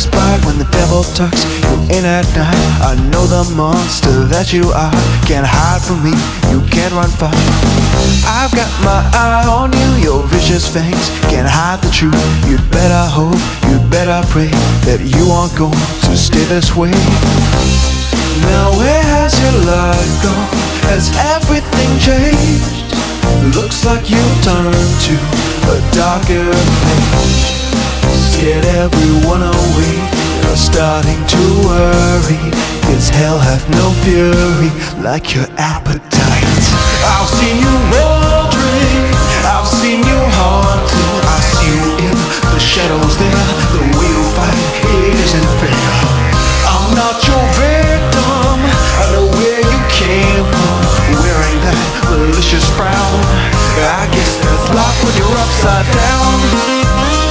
dark's bright when the devil tucks you in at night. I know the monster that you are can't hide from me, you can't run far. I've got my eye on you, your vicious fangs can't hide the truth. You'd better hope, you'd better pray that you aren't going to stay this way. Now where has your light gone? Has everything changed? Looks like you've turned to a darker place. Scared everyone away, you're starting to worry. Cause hell hath no fury like your appetite. I've seen you wandering, I've seen you haunting. I see you in the shadows there, the way you fight, it isn't fair. I'm not your victim, I know where you came from, wearing that malicious frown. I guess that's life when you're upside down.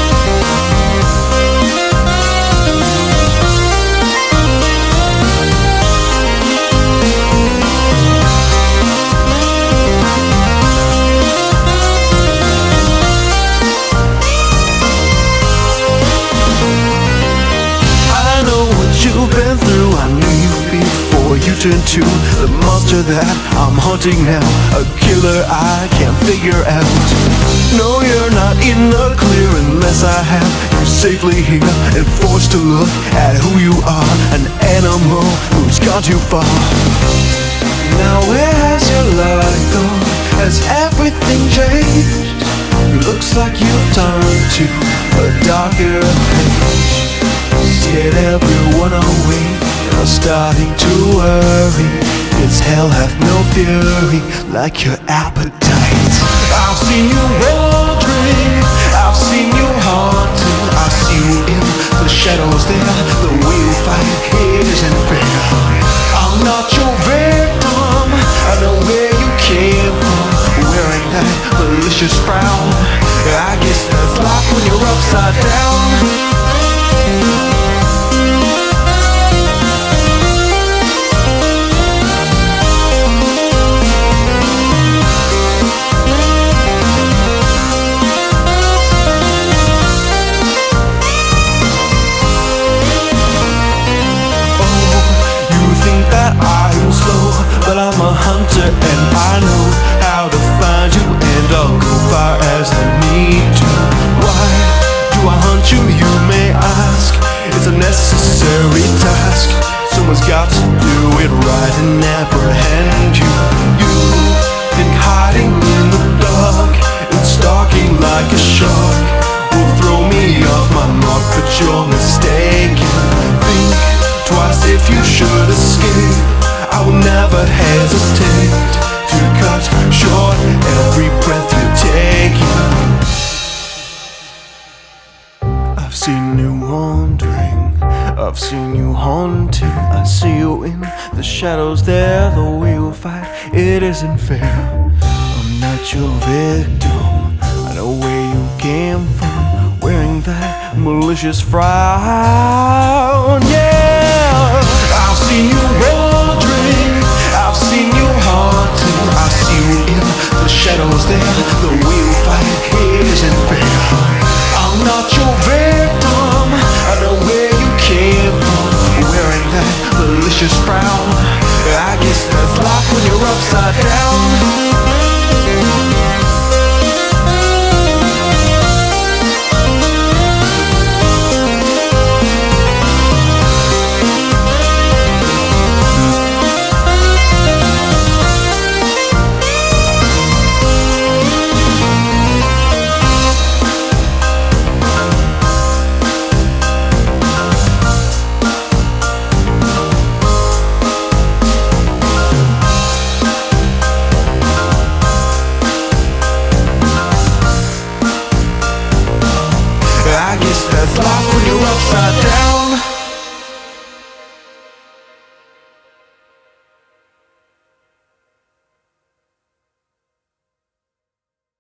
You've been through, I knew you before you turned to the monster that I'm hunting now. A killer I can't figure out. No, you're not in the clear unless I have you safely here and forced to look at who you are. An animal who's gone too far. Now where has your light gone? Has everything changed? Looks like you've turned to a darker page. Scared everyone away, you're starting to worry. Cause hell hath no fury like your appetite. I've seen you wandering, I've seen you haunting. I see you in the shadows there, the way you fight, it isn't fair. I'm not your victim, I know where you came from, wearing that malicious frown. I guess that's life when you're upside down. But I'm a hunter and I know how to find you, and I'll go far as I need to. Why do I hunt you, you may ask? It's a necessary task. Someone's got to do it right and apprehend you. You've been hiding in the dark and stalking like a shark. Will throw me off my mark, but you're mistaken. Think twice if you should escape. I will never hesitate to cut short every breath you're taking. I've seen you wandering, I've seen you haunting. I see you in the shadows there, the way you fight, it isn't fair. I'm not your victim, I know where you came from, wearing that malicious frown. Yeah, I've seen you wandering, I've seen you haunting. I see you in the shadows there, the way you fight, it isn't fair. I'm not your victim, I know where you came from, wearing that malicious frown. I guess that's life when you're upside down. I guess that's life when you're upside